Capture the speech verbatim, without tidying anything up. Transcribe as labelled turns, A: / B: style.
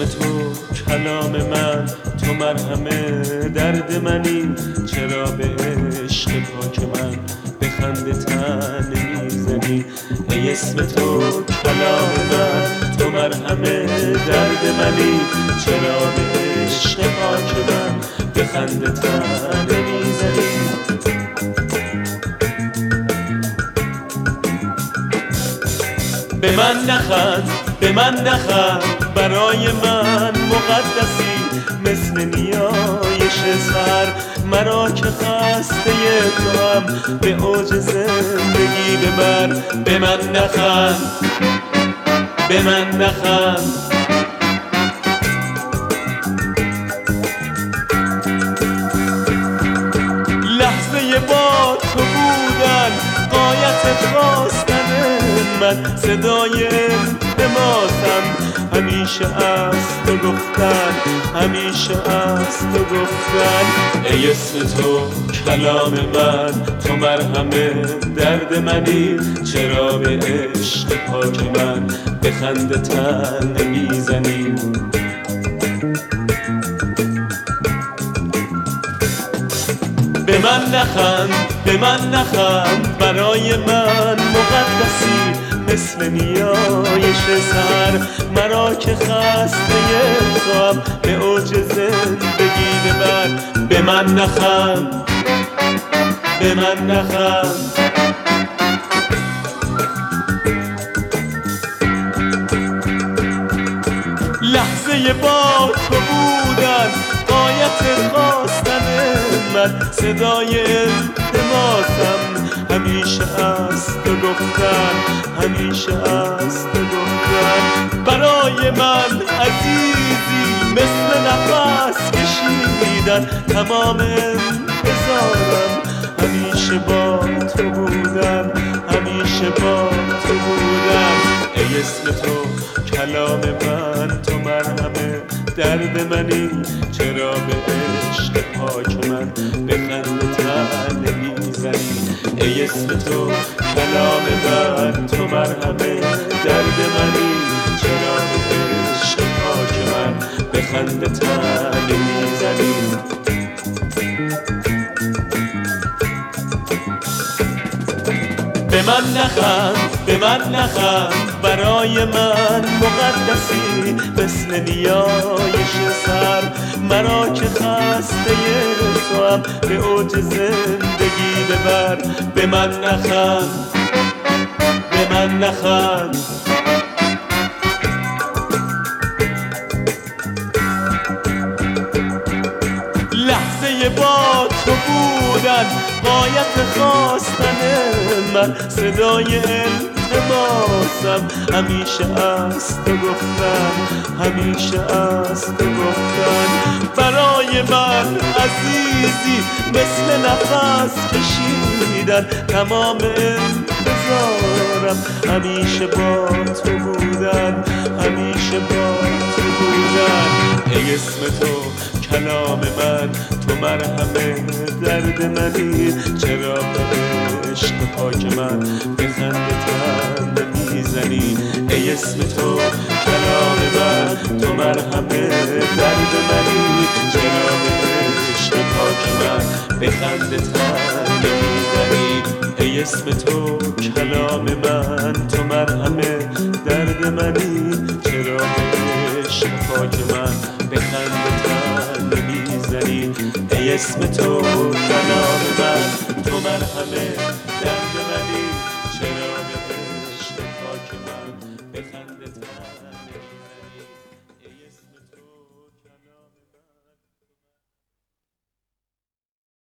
A: تو کلام من، تو مرهم درد منی. چرا به عشق پاک من به خنده تن میزنی؟ ای اسم تو کلام من، تو مرهم درد منی. چرا به عشق پاک من به خنده تن میزنی؟ به من نخند، به من نخند، برای من مقدسی مثل نیایش سر. مرا که خسته تو هم به اوج زندگی ببر. به من نخند، به من نخند، لحظه با تو بودن غایت خواستن من. صدای التماسم همیشه از تو گفتن، همیشه از تو گفتن. ای اسم تو کلام من، تو مرهم درد منی. چرا به عشق پاک من به خنده تن نمیزنی؟ به من نخند، به من نخند، برای من مقدسی مثل نیایش سر. مرا که خسته تو هم به اوج زندگی ببر. به من نخند، به من نخند، لحظه با تو بودن غایت خواستن من. صدای التماسم همیشه از تو گفتن، همیشه از تو گفتن. برای من عزیزی مثل نفس کشیدن. تمام انتظارم همیشه با تو بودن، همیشه با تو بودن. ای اسم تو کلام من، تو مرهم درد منی. چرا به عشق پاک من به خنده تن نمیزنی؟ ای اسم تو کلام من، تو مرهم درد منی. چرا به عشق پاک من به خنده تن نمیزنی؟ به من نخند، به من نخند، برای من مقدسی مثل نیایش سر. مرا که خسته تو هم به اوج زندگی ببر. به من نخند، به من نخند، لحظه با تو بودن غایت خواستن من. صدای التماسم همیشه از تو گفتن، همیشه از تو گفتن. برای من عزیزی مثل نفس کشیدن. تمام انتظارم همیشه با تو بودن، همیشه با تو بودن. ای اسم تو کلام من، تو مرهم درد منی. چرا به عشق پاک من به خنده تن نمیزنی؟ ای اسم تو کلام من، تو مرهم درد منی. چرا به عشق پاک من به خنده تن نمیزنی؟ ای اسم تو کلام من، تو مرهم درد منی. چرا به عشق پاک من به خنده تن نمیزنی؟ ای اسم تو کلام من، تو مرهم